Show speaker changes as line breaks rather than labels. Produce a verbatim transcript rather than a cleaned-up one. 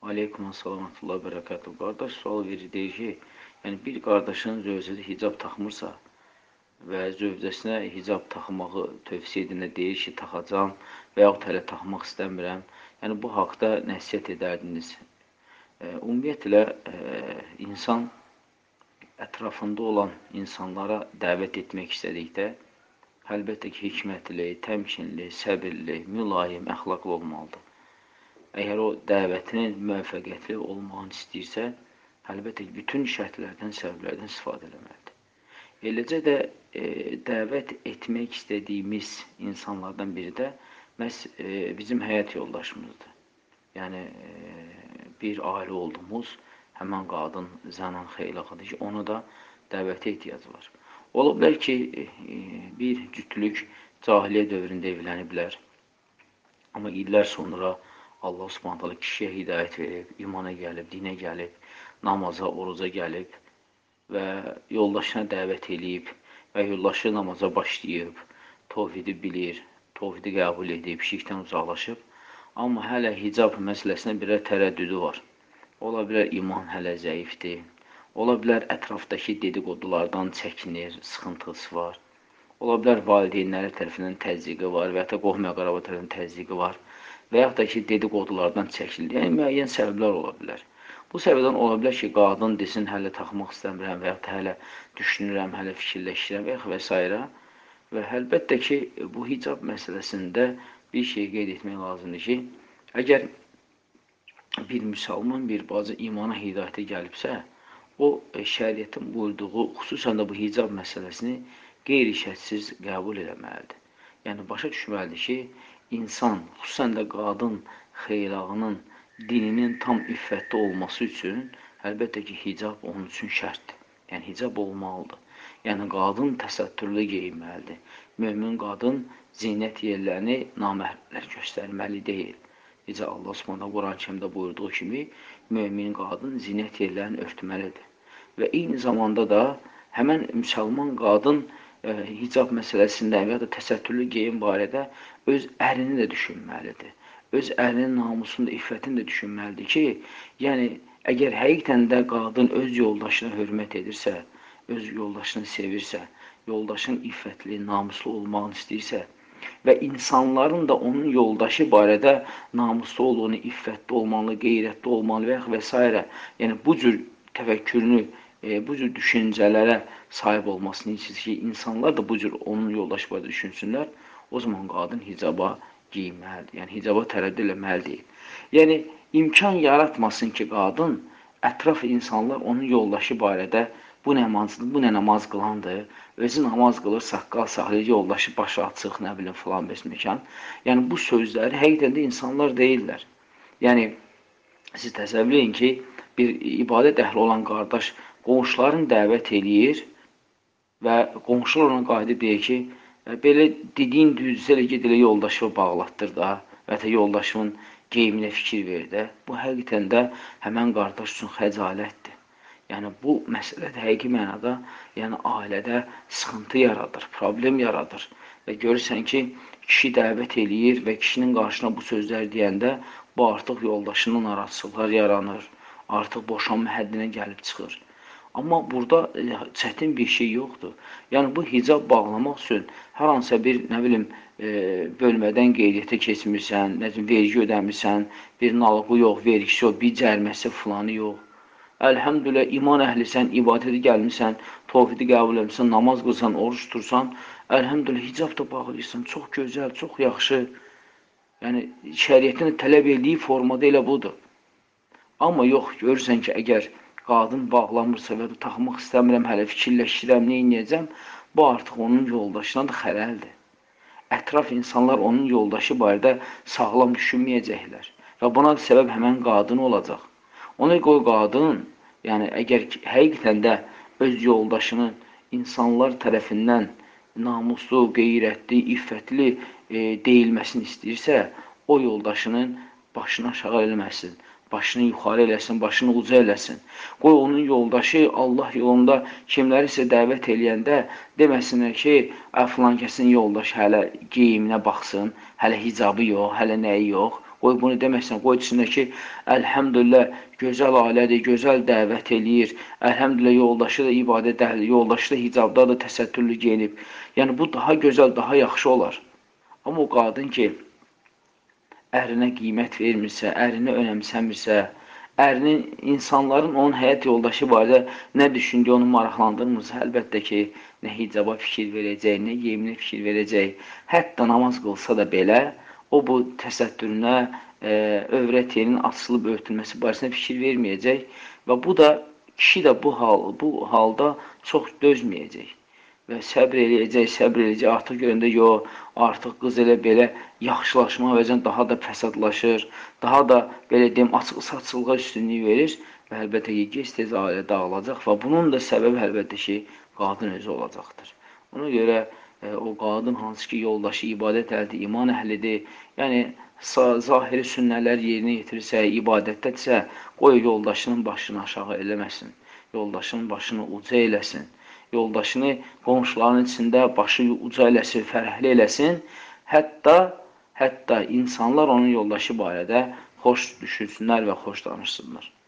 Aleykum assalam və bərəkatuhu. Qardaş sual verir, deyir ki, yəni bir qardaşın zövcəsi hicab taxmırsa və zövcəsinə hicab taxmağı tövsiyə edəndə deyir ki, taxacam və yaxud hələ taxmaq istəmirəm. Yəni bu haqda nəsihət edərdiniz. E, ümumiyyətlə, e, insan ətrafında olan insanlara dəvət etmək istədikdə, əlbəttə ki, hikmətli, təmkinli, səbirli, mülayim, əxlaqlı olmalıdır. Əgər o dəvətinin müvəffəqiyyətli olmağını istəyirsə, əlbəttə ki, bütün şərtlərdən, səbəblərdən istifadə eləməlidir. Eləcə də e, dəvət etmək istədiyimiz insanlardan biri də məhz e, bizim həyat yoldaşımızdır. Yəni, e, bir ailə olduğumuz həmən qadın, zənan xeylaqıdır ki, ona da dəvətə ehtiyac var. Ola bilər ki, e, bir cütlük cahiliyyə dövründə evləniblər, amma illər sonra Allah Subhanahu taala kişiyə hidayət verib, imana gəlib, dinə gəlib, namaza, oruca gəlib və yoldaşına dəvət eləyib və yoldaşı namaza başlayıb, tovhidi bilir, tovhidi qəbul edib, şirkdən uzaqlaşıb. Amma hələ hicab məsələsində bir tərəddüdü var. Ola bilər iman hələ zəifdir, ola bilər ətrafdakı dedikodulardan çəkinir, sıxıntısı var. Ola bilər valideynləri tərəfindən təzyiqi var və ya da qohum-əqrəba tərəfindən təzyiqi var. Və yaxud da ki, dedikodulardan çəkilir. Yəni, müəyyən səbəblər ola bilər. Bu səbəbdən ola bilər ki, qadın desin, hələ taxmaq istəmirəm və yaxud da hələ düşünürəm, hələ fikirləşirəm və yaxud və s. Və əlbəttə ki, bu hicab məsələsində bir şey qeyd etmək lazımdır ki, əgər bir müsəlman, bir bacı imana hidayətə gəlibsə, o, şəriətin buyurduğu, xüsusən də bu hicab məsələsini qeyri-şərtsiz qəbul eləməlidir. Yəni, başa düşməlidir ki, İnsan, xüsusən də qadın xeylağının dininin tam iffətli olması üçün əlbəttə ki, hicab onun üçün şərtdir. Yəni, hicab olmalıdır. Yəni, qadın təsəttürlü geyinməlidir. Mömin qadın zinət yerlərini naməhrəmlər göstərməli deyil. Necə Allah Subhanahu Quran-Kərimdə buyurduğu kimi, mömin qadın zinət yerlərini örtməlidir. Və eyni zamanda da həmən müsəlman qadın e, hicab məsələsində və ya da təsəttürlü geyim barədə öz ərini də düşünməlidir. Öz ərinin namusunu da, iffətini də düşünməlidir ki, yəni, əgər həqiqətən də qadın öz yoldaşına hörmət edirsə, öz yoldaşını sevirsə, yoldaşın iffətli, namuslu olmağını istəyirsə və insanların da onun yoldaşı barədə namuslu olduğunu, iffətli olmalı, qeyrətli olmalı və, və s. Yəni, bu cür təfəkkürünü, e, bu cür düşüncələrə sahib olmasını istəyir ki, insanlar da bu cür onun yoldaşı barədə düşünsünlər, o zaman qadın hicaba giyinməlidir. Yəni, hicaba tərəddüd eləməlidir. Yəni, imkan yaratmasın ki, qadın, ətraf insanlar onun yoldaşı barədə bu namazdır, bu nə namaz qılandır, özü namaz qılır, saqqal saxlayır, yoldaşı başı açıq, nə bilim, filan beş məkan. Yəni, bu sözləri həqiqətən də insanlar deyirlər. Yəni, siz təsəvvür edin ki, bir ibadət əhli olan qardaş qonşularını dəvət eləyir və qonşular ona qayıdıb deyir ki, belə dediyin düzdür, elə ged elə yoldaşı bağlatdır da və ya yoldaşının geyiminə fikir ver də. Bu, həqiqətən də həmən qardaş üçün xəcalətdir. Yəni, bu məsələdə həqiqi mənada, yəni, ailədə sıxıntı yaradır, problem yaradır. Və görürsən ki, kişi dəvət eləyir və kişinin qarşına bu sözlər deyəndə, bu artıq yoldaşının narazılıqlar yaranır, artıq boşanma həddinə gəlib çıxır. Amma burada e, çətin bir şey yoxdur. Yəni, bu hicab bağlamaq üçün hər hansısa bir, nə bilim, e, bölmədən qeydiyyata keçmirsən, nəzim, vergi ödəmirsən, bir nalıqı yox, vergisi yox, bir cərməsi filanı yox. Əlhəmdülə, iman əhlisən, ibadəti gəlmirsən, tovhidi qəbul etmirsən, namaz qılsan, oruç tutursan, əlhəmdülə, hicab da bağlayırsan, çox gözəl, çox yaxşı. Yəni, şəriyyətin tələb etdiyi formada elə budur. Amma yox, görürsən ki, əgər qadın bağlamırsa və taxmaq istəmirəm, hələ fikirləşirəm, nə inəyəcəm, bu artıq onun yoldaşına da xələldir. Ətraf insanlar onun yoldaşı barədə sağlam düşünməyəcəklər və buna səbəb həmən qadın olacaq. Ona qoy qadın, yəni əgər həqiqətən də öz yoldaşının insanlar tərəfindən namuslu, qeyrətli, iffətli e, deyilməsini istəyirsə, o yoldaşının başını aşağı eləməsin. Başını yuxarı eləsin, başını uca eləsin. Qoy onun yoldaşı Allah yolunda kimlərisə dəvət eləyəndə deməsinlər ki, filan kəsin yoldaşı hələ geyiminə baxsın, hələ hicabı yox, hələ nəyi yox. qoy bunu deməsən, qoy içindəki əlhəmdülillah, gözəl ailədir, gözəl dəvət eləyir, əlhəmdülillah, yoldaşı da ibadət əhli, yoldaşı da hicabda da təsəttürlü geyinib. Yəni, bu daha gözəl, daha yaxşı olar. Amma o qadın ki, ərinə qiymət vermirsə, ərini önəmsəmirsə, ərinin, insanların onun həyat yoldaşı barədə nə düşündüyü onu maraqlandırmırsa, əlbəttə ki, nə hicaba fikir verəcək, nə yeminə fikir verəcək, hətta namaz qılsa da belə, o bu təsəttürünə, e, övrət yerinin açılıb örtülməsi barəsində fikir verməyəcək və bu da, kişi də bu, hal, bu halda çox dözməyəcək. Və səbr eləyəcək, səbr eləyəcək, artıq görəndə yox, artıq qız elə belə yaxşılaşma və daha da fəsadlaşır, daha da belə deyim, açıq-saçılığa üstünlük verir və əlbəttə ki, gec-tez ailə dağılacaq və bunun da səbəbi əlbəttə ki, qadın özü olacaqdır. Ona görə e, o qadın hansı ki, yoldaşı ibadət əhlidir, iman əhlidir, yəni zahiri sünnələr yerinə yetirirsə, ibadətdədirsə, qoy yoldaşının başını aşağı eləməsin, yoldaşının başını uca eləsin. Yoldaşını qonşuların içində başı uca eləsin, fərəhli eləsin. Hətta, hətta insanlar onun yoldaşı barədə xoş düşünsünlər və xoş danışsınlar.